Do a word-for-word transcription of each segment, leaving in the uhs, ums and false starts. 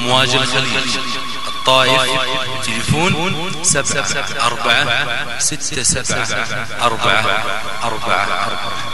أمواج الخليج الطائف. تليفون سبعة أربعة ستة سبعة أربعة أربعة أربعة.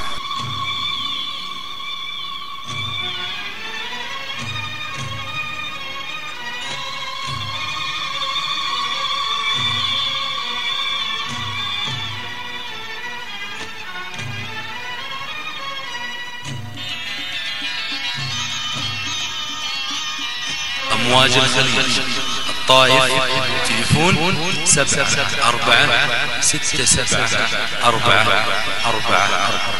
أمواج الخليج الطائف. تليفون سبعة أربعة ستة سبعة أربعة أربعة أربعة.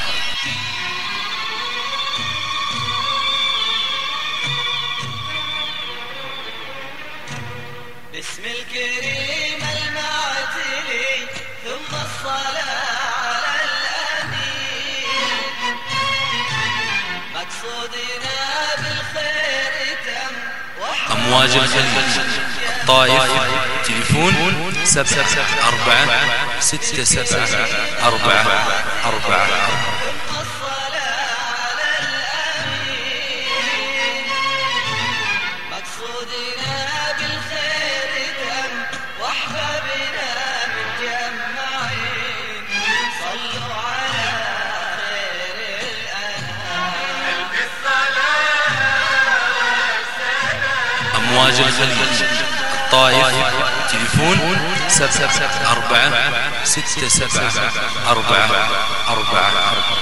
باسم الكريم المعتلي ثم الصلاة على الأمين، مقصودنا بالخير تم. أمواج الخليج الطائف. تليفون سبعة أربعة ستة سبعة أربعة أربعة أربعة. أمواج الخليج الطائف. تليفون سبعة أربعة ستة سبعة أربعة أربعة أربعة.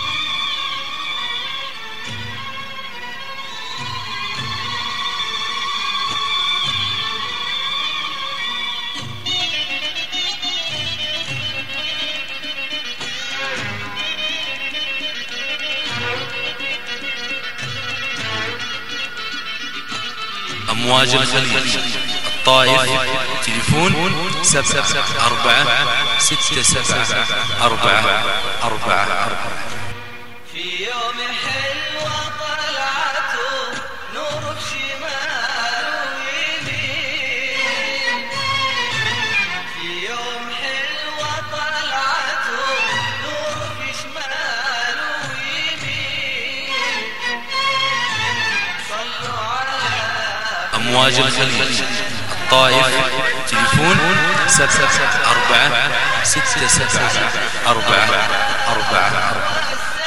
أمواج الخليج الطائف. تليفون سبعة أربعة ستة سبعة أربعة أربعة أربعة. في يوم حلوة طلعته نور بشمال ويمين، في يوم حلوة طلعته نور بشمال ويمين. صلوا على أمواج الخليج الطائف. تليفون سبعة أربعة ستة سبعة أربعة أربعة أربعة.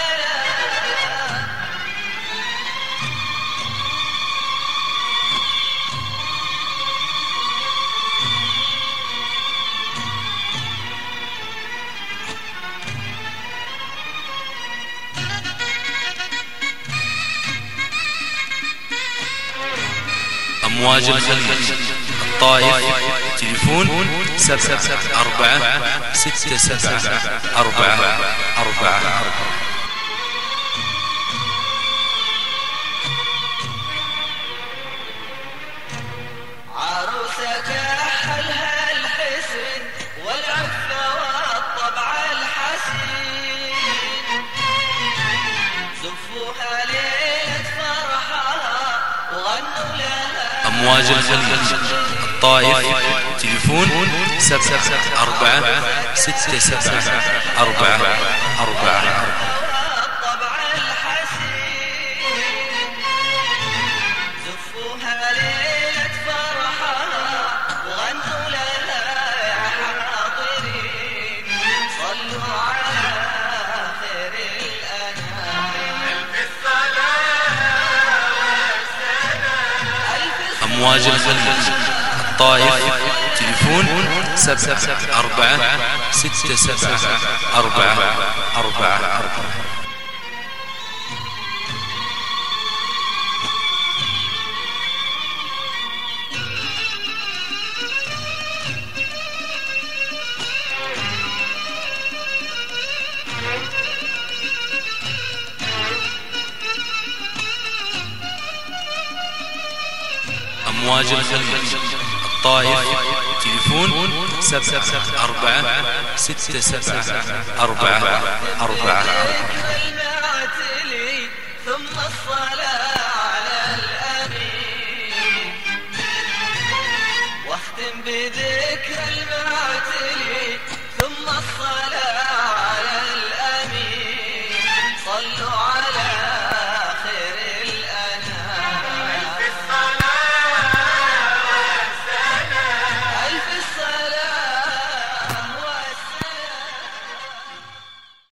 أمواج الخليج الطائف. تليفون سبعة أربعة ستة سبعة أربعة أربعة أربعة. عروسك أحلها الحسن والعفة والطبع الحسين، زفوها ليلة فرحها وغنوا لها. أمواج الخليج الطائف. تليفون سبعة أربعة ستة سبعة أربعة أربعة أربعة. أمواج الخليج الطائف. تليفون سبعة أربعة ستة سبعة أربعة أربعة أربعة. أمواج الخليج الطائف. تليفون سبعة أربعة ستة سبعة أربعة أربعة أربعة. ثم الصلاة على الأمين، واختم بذكر